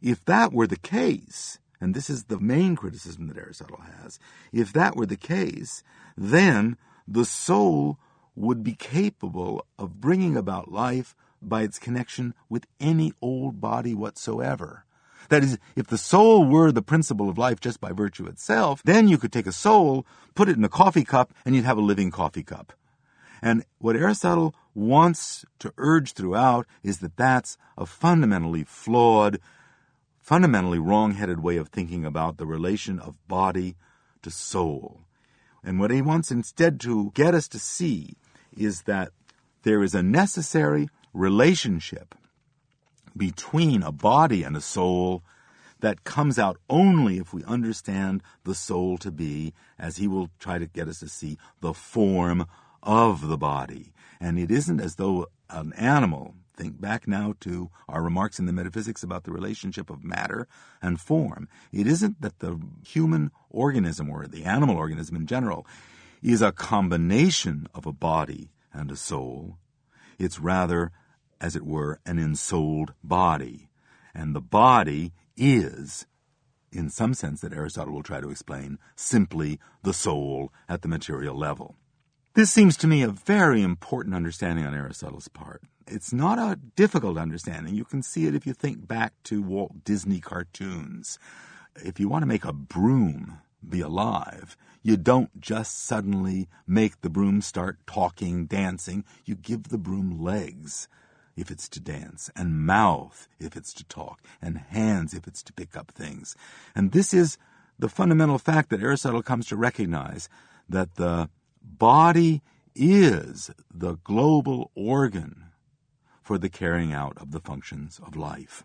if that were the case, and this is the main criticism that Aristotle has, if that were the case, then the soul would be capable of bringing about life by its connection with any old body whatsoever. That is, if the soul were the principle of life just by virtue itself, then you could take a soul, put it in a coffee cup, and you'd have a living coffee cup. And what Aristotle wants to urge throughout is that that's a fundamentally flawed, fundamentally wrong-headed way of thinking about the relation of body to soul. And what he wants instead to get us to see is that there is a necessary relationship between a body and a soul that comes out only if we understand the soul to be, as he will try to get us to see, the form of the body. And it isn't as though an animal, think back now to our remarks in the metaphysics about the relationship of matter and form. It isn't that the human organism, or the animal organism in general, is a combination of a body and a soul. It's rather, as it were, an ensouled body. And the body is, in some sense that Aristotle will try to explain, simply the soul at the material level. This seems to me a very important understanding on Aristotle's part. It's not a difficult understanding. You can see it if you think back to Walt Disney cartoons. If you want to make a broom be alive, you don't just suddenly make the broom start talking, dancing. You give the broom legs if it's to dance, and mouth if it's to talk, and hands if it's to pick up things. And this is the fundamental fact that Aristotle comes to recognize, that the body is the global organ for the carrying out of the functions of life.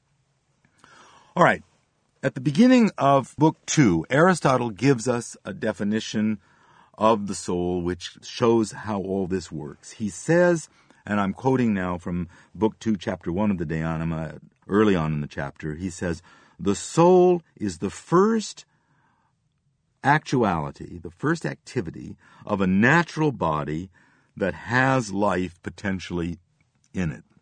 All right. At the beginning of Book 2, Aristotle gives us a definition of the soul which shows how all this works. He says, and I'm quoting now from Book 2, Chapter 1 of the De Anima, early on in the chapter, he says, "The soul is the first actuality, the first activity of a natural body that has life potentially in it."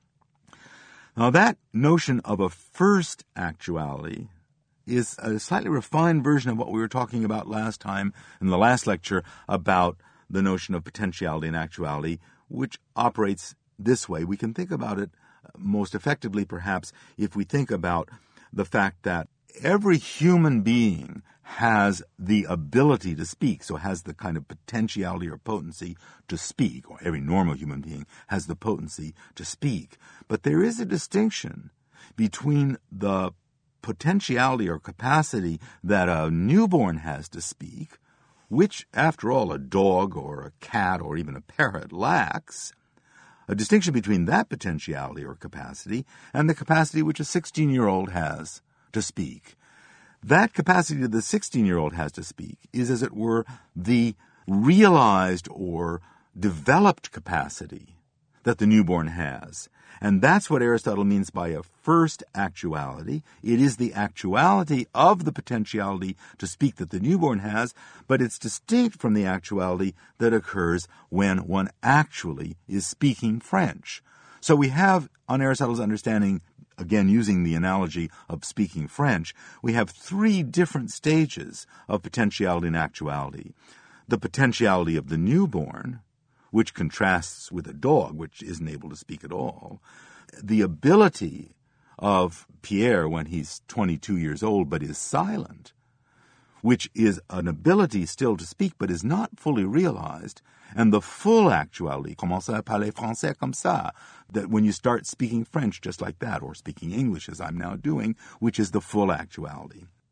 Now that notion of a first actuality is a slightly refined version of what we were talking about last time in the last lecture about the notion of potentiality and actuality, which operates this way. We can think about it most effectively, perhaps, if we think about the fact that every human being has the ability to speak, so has the kind of potentiality or potency to speak, or every normal human being has the potency to speak. But there is a distinction between the potentiality or capacity that a newborn has to speak, which, after all, a dog or a cat or even a parrot lacks, a distinction between that potentiality or capacity and the capacity which a 16-year-old has to speak. That capacity that the 16-year-old has to speak is, as it were, the realized or developed capacity that the newborn has. And that's what Aristotle means by a first actuality. It is the actuality of the potentiality to speak that the newborn has, but it's distinct from the actuality that occurs when one actually is speaking French. So we have, on Aristotle's understanding, again using the analogy of speaking French, we have three different stages of potentiality and actuality. The potentiality of the newborn, which contrasts with a dog, which isn't able to speak at all. The ability of Pierre when he's 22 years old but is silent, which is an ability still to speak but is not fully realized. And the full actuality, commencer à parler français comme ça, that when you start speaking French just like that, or speaking English as I'm now doing, which is the full actuality.